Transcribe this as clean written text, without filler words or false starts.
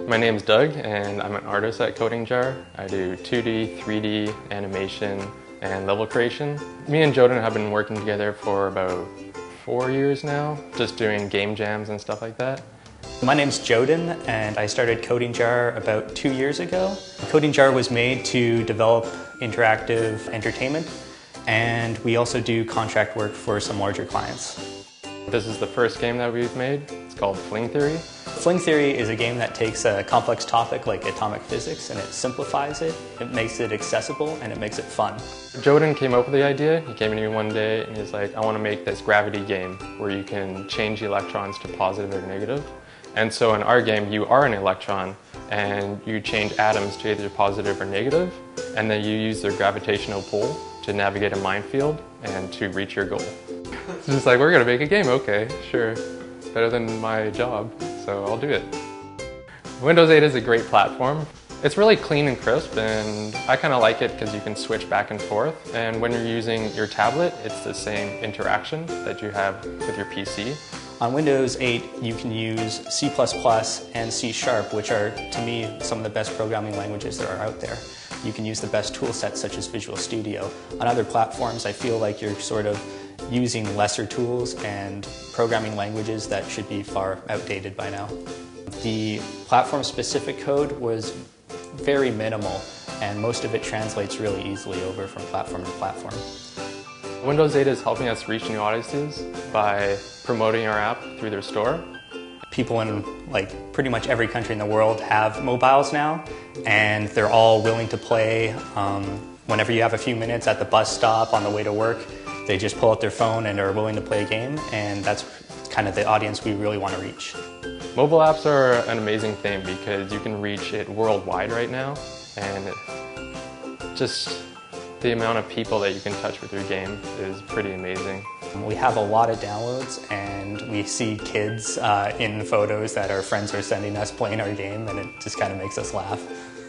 My name's Doug and I'm an artist at Coding Jar. I do 2D, 3D, animation, and level creation. Me and Joden have been working together for about 4 years now, just doing game jams and stuff like that. My name's Joden and I started Coding Jar about 2 years ago. Coding Jar was made to develop interactive entertainment, and we also do contract work for some larger clients. This is the first game that we've made. It's called Fling Theory. Fling Theory is a game that takes a complex topic like atomic physics and it simplifies it, it makes it accessible, and it makes it fun. Joden came up with the idea. He came to me one day and he's like, I want to make this gravity game where you can change the electrons to positive or negative. And so in our game, you are an electron and you change atoms to either positive or negative, and then you use their gravitational pull to navigate a minefield and to reach your goal. It's just like, we're gonna make a game, okay, sure. It's better than my job, so I'll do it. Windows 8 is a great platform. It's really clean and crisp, and I kind of like it because you can switch back and forth. And when you're using your tablet, it's the same interaction that you have with your PC. On Windows 8, you can use C++ and C#, which are, to me, some of the best programming languages that are out there. You can use the best tool sets such as Visual Studio. On other platforms, I feel like you're sort of using lesser tools and programming languages that should be far outdated by now. The platform-specific code was very minimal, and most of it translates really easily over from platform to platform. Windows 8 is helping us reach new audiences by promoting our app through their store. People in pretty much every country in the world have mobiles now, and they're all willing to play. Whenever you have a few minutes at the bus stop on the way to work, they just pull out their phone and are willing to play a game, and that's kind of the audience we really want to reach. Mobile apps are an amazing thing because you can reach it worldwide right now, and just the amount of people that you can touch with your game is pretty amazing. We have a lot of downloads, and we see kids in photos that our friends are sending us playing our game, and it just kind of makes us laugh.